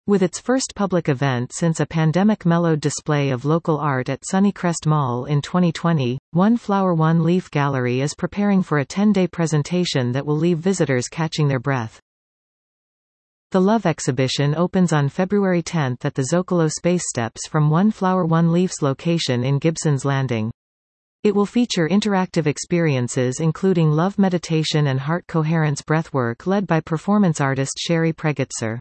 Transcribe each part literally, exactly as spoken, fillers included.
With its first public event since a pandemic-mellowed display of local art at Sunnycrest Mall in twenty twenty, One Flower One Leaf Gallery is preparing for a ten-day presentation that will leave visitors catching their breath. The Love exhibition opens on February tenth at the Zocalo Space Steps from One Flower One Leaf's location in Gibson's Landing. It will feature interactive experiences including love meditation and heart coherence breathwork led by performance artist Sherry Pregitzer.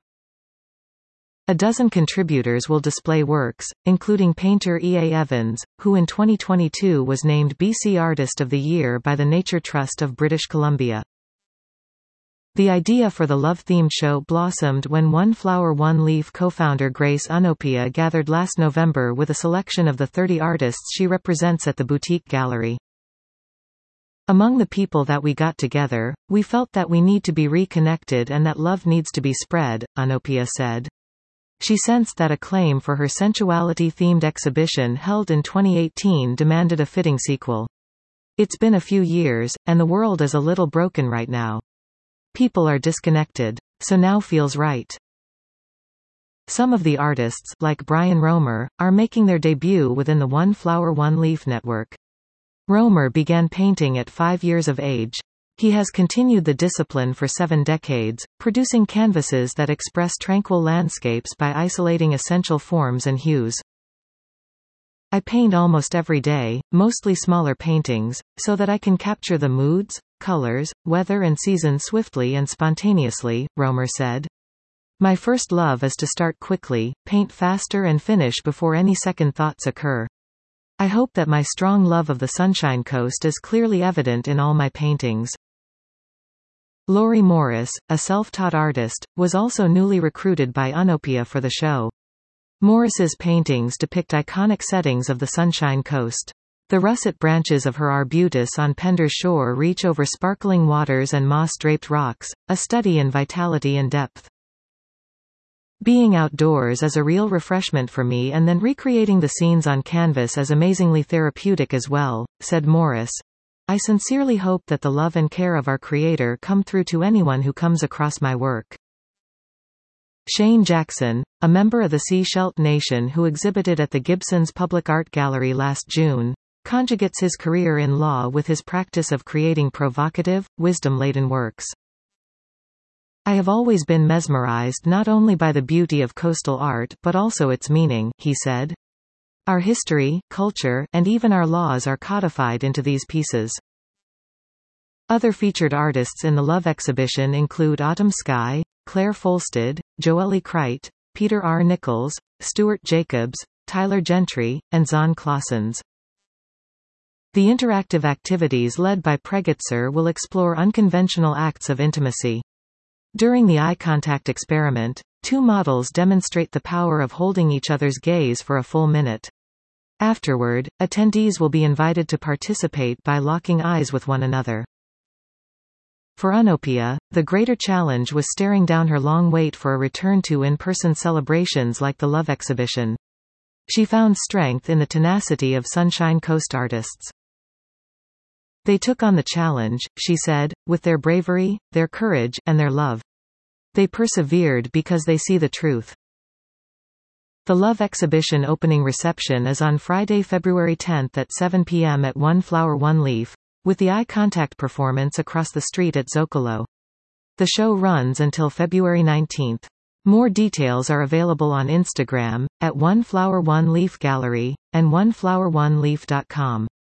A dozen contributors will display works, including painter E A Evans, who in twenty twenty-two was named B C Artist of the Year by the Nature Trust of British Columbia. The idea for the love-themed show blossomed when One Flower One Leaf co-founder Grace Unopia gathered last November with a selection of the thirty artists she represents at the boutique gallery. Among the people that we got together, we felt that we need to be reconnected and that love needs to be spread, Unopia said. She sensed that acclaim for her sensuality-themed exhibition held in twenty eighteen demanded a fitting sequel. It's been a few years, and the world is a little broken right now. People are disconnected. So now feels right. Some of the artists, like Brian Romer, are making their debut within the One Flower One Leaf network. Romer began painting at five years of age. He has continued the discipline for seven decades, producing canvases that express tranquil landscapes by isolating essential forms and hues. I paint almost every day, mostly smaller paintings, so that I can capture the moods, colors, weather and season swiftly and spontaneously, Romer said. My first love is to start quickly, paint faster and finish before any second thoughts occur. I hope that my strong love of the Sunshine Coast is clearly evident in all my paintings. Laurie Morris, a self-taught artist, was also newly recruited by Unopia for the show. Morris's paintings depict iconic settings of the Sunshine Coast. The russet branches of her arbutus on Pender's shore reach over sparkling waters and moss-draped rocks, a study in vitality and depth. Being outdoors is a real refreshment for me, and then recreating the scenes on canvas is amazingly therapeutic as well, said Morris. I sincerely hope that the love and care of our creator come through to anyone who comes across my work. Shane Jackson, a member of the Sea Shelt Nation who exhibited at the Gibson's Public Art Gallery last June, conjugates his career in law with his practice of creating provocative, wisdom-laden works. I have always been mesmerized not only by the beauty of coastal art but also its meaning, he said. Our history, culture, and even our laws are codified into these pieces. Other featured artists in the Love exhibition include Autumn Sky, Claire Folstead, Joelle Crite, Peter R. Nichols, Stuart Jacobs, Tyler Gentry, and Zon Claessens. The interactive activities led by Pregitzer will explore unconventional acts of intimacy. During the eye contact experiment, two models demonstrate the power of holding each other's gaze for a full minute. Afterward, attendees will be invited to participate by locking eyes with one another. For Unopia, the greater challenge was staring down her long wait for a return to in-person celebrations like the Love exhibition. She found strength in the tenacity of Sunshine Coast artists. They took on the challenge, she said, with their bravery, their courage, and their love. They persevered because they see the truth. The Love exhibition opening reception is on Friday, February tenth at seven p m at One Flower One Leaf, with the eye contact performance across the street at Zocalo. The show runs until February nineteenth. More details are available on Instagram, at One Flower One Leaf Gallery, and one flower one leaf dot com.